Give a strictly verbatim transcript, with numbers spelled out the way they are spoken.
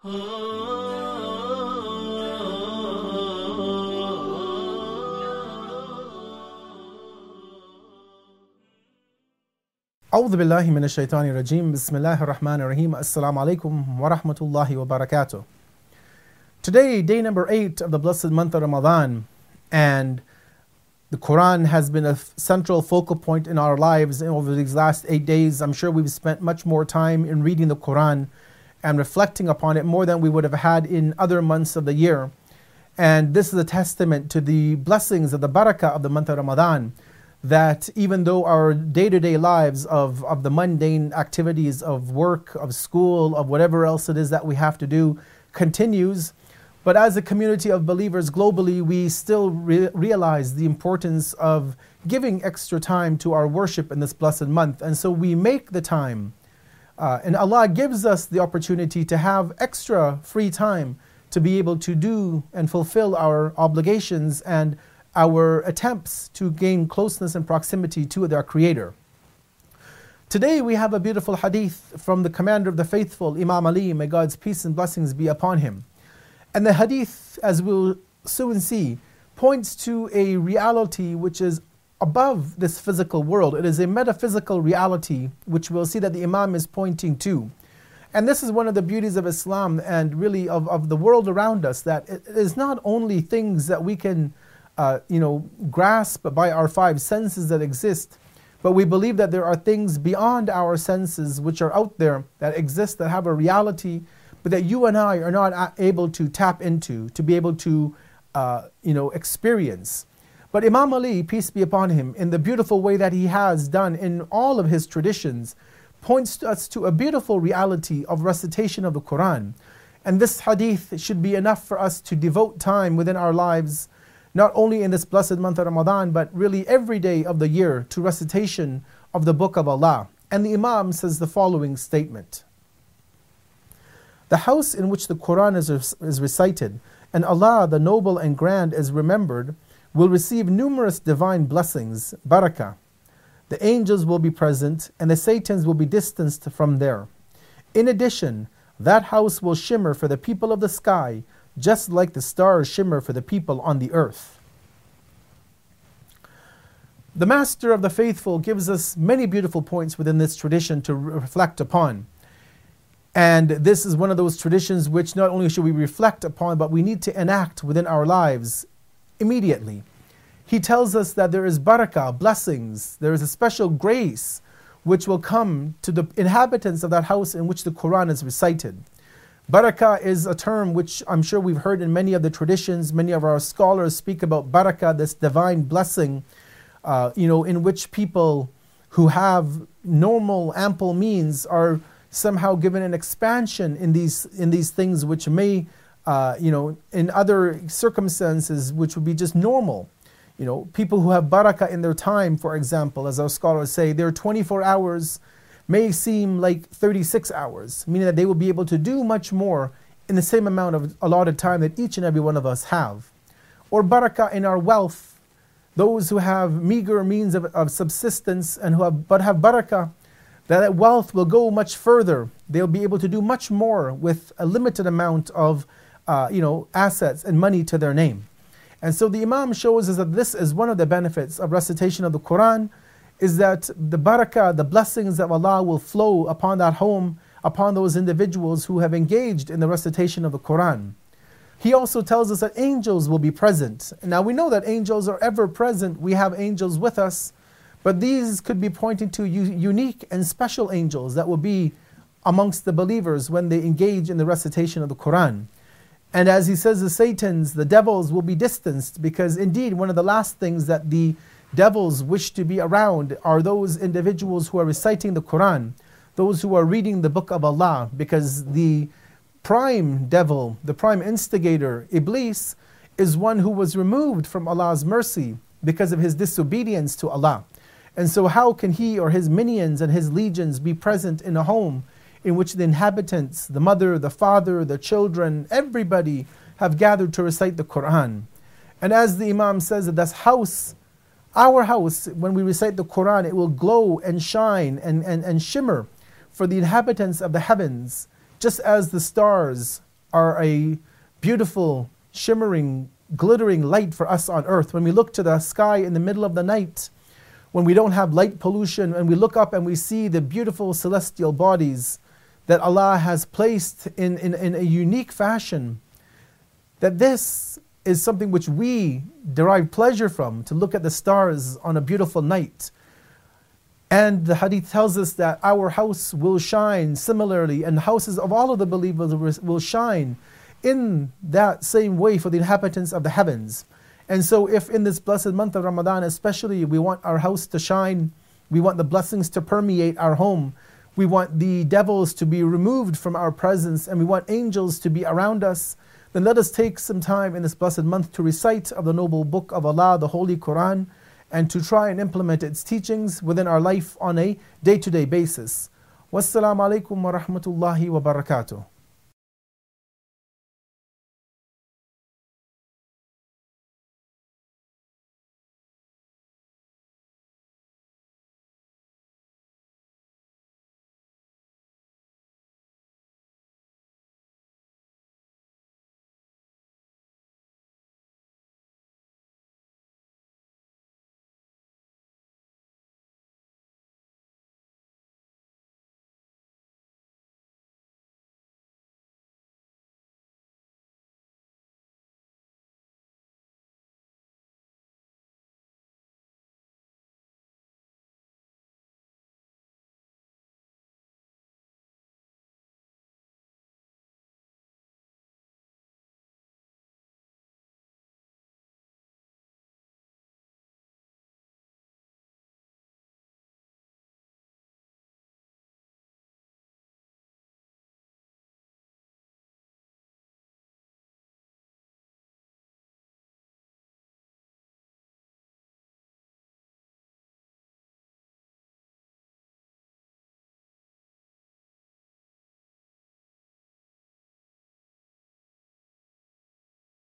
أعوذ بالله من الشيطان الرجيم. بسم الله الرحمن الرحيم. Assalamu alaikum wa rahmatullahi wa barakatuh. Today, day number eight of the blessed month of Ramadan, and the Quran has been a central focal point in our lives over these last eight days. I'm sure we've spent much more time in reading the Quran and reflecting upon it more than we would have had in other months of the year. And this is a testament to the blessings of the barakah of the month of Ramadan, that even though our day-to-day lives of, of the mundane activities of work, of school, of whatever else it is that we have to do continues, but as a community of believers globally, we still re- realize the importance of giving extra time to our worship in this blessed month. And so we make the time. Uh, and Allah gives us the opportunity to have extra free time to be able to do and fulfill our obligations and our attempts to gain closeness and proximity to their Creator. Today we have a beautiful hadith from the commander of the faithful, Imam Ali, may God's peace and blessings be upon him. And the hadith, as we'll soon see, points to a reality which is above this physical world. It is a metaphysical reality which we'll see that the Imam is pointing to. And this is one of the beauties of Islam and really of, of the world around us, that it is not only things that we can Uh, you know, grasp by our five senses that exist, but we believe that there are things beyond our senses which are out there that exist, that have a reality, but that you and I are not able to tap into, to be able to, uh, you know, experience. But Imam Ali, peace be upon him, in the beautiful way that he has done in all of his traditions, points us to a beautiful reality of recitation of the Quran. And this hadith should be enough for us to devote time within our lives, not only in this blessed month of Ramadan, but really every day of the year, to recitation of the Book of Allah. And the Imam says the following statement: the house in which the Quran is, is recited, and Allah the Noble and Grand is remembered, will receive numerous divine blessings, barakah. The angels will be present, and the Satans will be distanced from there. In addition, that house will shimmer for the people of the sky, just like the stars shimmer for the people on the earth. The Master of the Faithful gives us many beautiful points within this tradition to reflect upon. And this is one of those traditions which not only should we reflect upon, but we need to enact within our lives immediately. He tells us that there is barakah, blessings, there is a special grace which will come to the inhabitants of that house in which the Quran is recited. Barakah is a term which I'm sure we've heard in many of the traditions. Many of our scholars speak about barakah, this divine blessing, uh, you know, in which people who have normal, ample means are somehow given an expansion in these in these things which may, uh, you know, in other circumstances which would be just normal. You know, people who have barakah in their time, for example, as our scholars say, their twenty-four hours may seem like thirty-six hours, meaning that they will be able to do much more in the same amount of allotted time that each and every one of us have. Or barakah in our wealth, those who have meager means of, of subsistence and who have but have barakah, that wealth will go much further. They'll be able to do much more with a limited amount of uh, you know, assets and money to their name. And so the Imam shows us that this is one of the benefits of recitation of the Quran, is that the barakah, the blessings of Allah will flow upon that home, upon those individuals who have engaged in the recitation of the Quran. He also tells us that angels will be present. Now we know that angels are ever present. We have angels with us, but these could be pointing to u- unique and special angels that will be amongst the believers when they engage in the recitation of the Quran. And as he says, the Satans, the devils will be distanced, because indeed one of the last things that the devils wish to be around are those individuals who are reciting the Quran, those who are reading the Book of Allah, because the prime devil, the prime instigator, Iblis, is one who was removed from Allah's mercy because of his disobedience to Allah. And so how can he or his minions and his legions be present in a home in which the inhabitants, the mother, the father, the children, everybody have gathered to recite the Quran? And as the Imam says, that this house, our house, when we recite the Quran, it will glow and shine and, and, and shimmer for the inhabitants of the heavens, just as the stars are a beautiful, shimmering, glittering light for us on earth. When we look to the sky in the middle of the night, when we don't have light pollution, and we look up and we see the beautiful celestial bodies that Allah has placed in, in, in a unique fashion, that this is something which we derive pleasure from, to look at the stars on a beautiful night. And the hadith tells us that our house will shine similarly, and the houses of all of the believers will shine in that same way for the inhabitants of the heavens. And so if in this blessed month of Ramadan especially, we want our house to shine, we want the blessings to permeate our home, we want the devils to be removed from our presence, and we want angels to be around us, then let us take some time in this blessed month to recite of the noble book of Allah, the Holy Quran, and to try and implement its teachings within our life on a day-to-day basis. Wassalamu alaikum wa rahmatullahi wa barakatuh.